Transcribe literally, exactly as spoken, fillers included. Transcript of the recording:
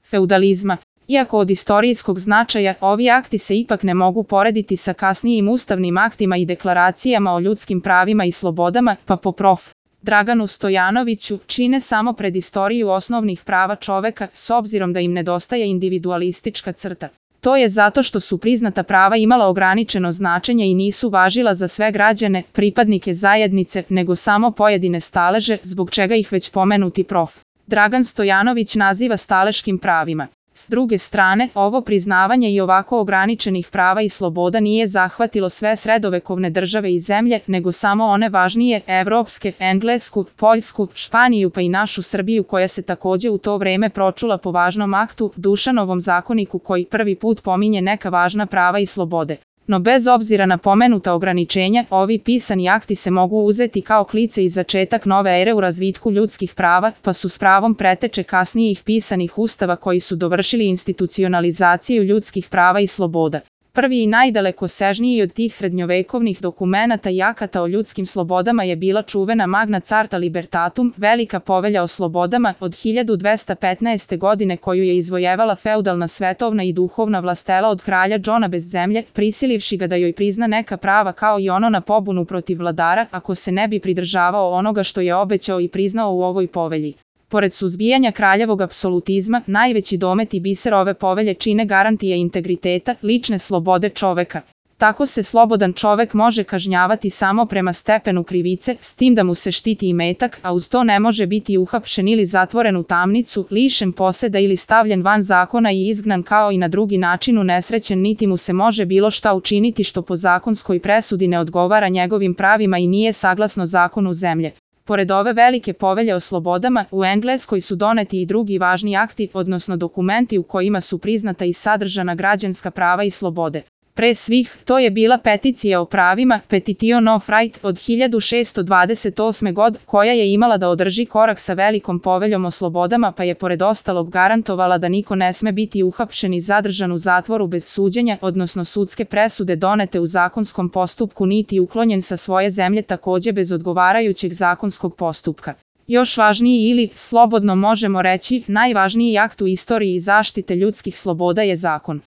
feudalizma. Iako od istorijskog značaja, ovi akti se ipak ne mogu porediti sa kasnijim ustavnim aktima i deklaracijama o ljudskim pravima i slobodama, pa po prof. Draganu Stojanoviću čine samo predistoriju osnovnih prava čoveka s obzirom da im nedostaje individualistička crta. To je zato što su priznata prava imala ograničeno značenje i nisu važila za sve građane, pripadnike zajednice, nego samo pojedine staleže, zbog čega ih već pomenuti prof. Dragan Stojanović naziva staleškim pravima. S druge strane, ovo priznavanje i ovako ograničenih prava i sloboda nije zahvatilo sve sredovekovne države i zemlje, nego samo one važnije, evropske, englesku, poljsku, Španiju pa i našu Srbiju koja se takođe u to vreme pročula po važnom aktu, Dušanovom zakoniku koji prvi put pominje neka važna prava i slobode. No bez obzira na pomenuta ograničenja, ovi pisani akti se mogu uzeti kao klice i začetak nove ere u razvitku ljudskih prava, pa su s pravom preteče kasnijih pisanih ustava koji su dovršili institucionalizaciju ljudskih prava i sloboda. Prvi i najdalekosežniji od tih srednjovekovnih dokumenata i akata o ljudskim slobodama je bila čuvena Magna Carta Libertatum, Velika povelja o slobodama, od hiljadu dvesta petnaeste. godine koju je izvojevala feudalna svetovna i duhovna vlastela od kralja Džona bez zemlje, prisilivši ga da joj prizna neka prava kao i ono na pobunu protiv vladara, ako se ne bi pridržavao onoga što je obećao i priznao u ovoj povelji. Pored suzbijanja kraljevog apsolutizma, najveći domet i biser ove povelje čine garantije integriteta, lične slobode čoveka. Tako se slobodan čovek može kažnjavati samo prema stepenu krivice, s tim da mu se štiti imetak, a uz to ne može biti uhapšen ili zatvoren u tamnicu, lišen poseda ili stavljen van zakona i izgnan kao i na drugi način unesrećen, niti mu se može bilo šta učiniti što po zakonskoj presudi ne odgovara njegovim pravima i nije saglasno zakonu zemlje. Pored ove velike povelje o slobodama, u Engleskoj su doneti i drugi važni akti, odnosno dokumenti u kojima su priznata i sadržana građanska prava i slobode. Pre svih, to je bila peticija o pravima, Petition of Right, od hiljadu šeststo dvadeset osme. godine, koja je imala da održi korak sa velikom poveljom o slobodama pa je pored ostalog garantovala da niko ne sme biti uhapšen i zadržan u zatvoru bez suđenja, odnosno sudske presude donete u zakonskom postupku niti uklonjen sa svoje zemlje takođe bez odgovarajućeg zakonskog postupka. Još važniji ili, slobodno možemo reći, najvažniji akt u istoriji zaštite ljudskih sloboda je zakon.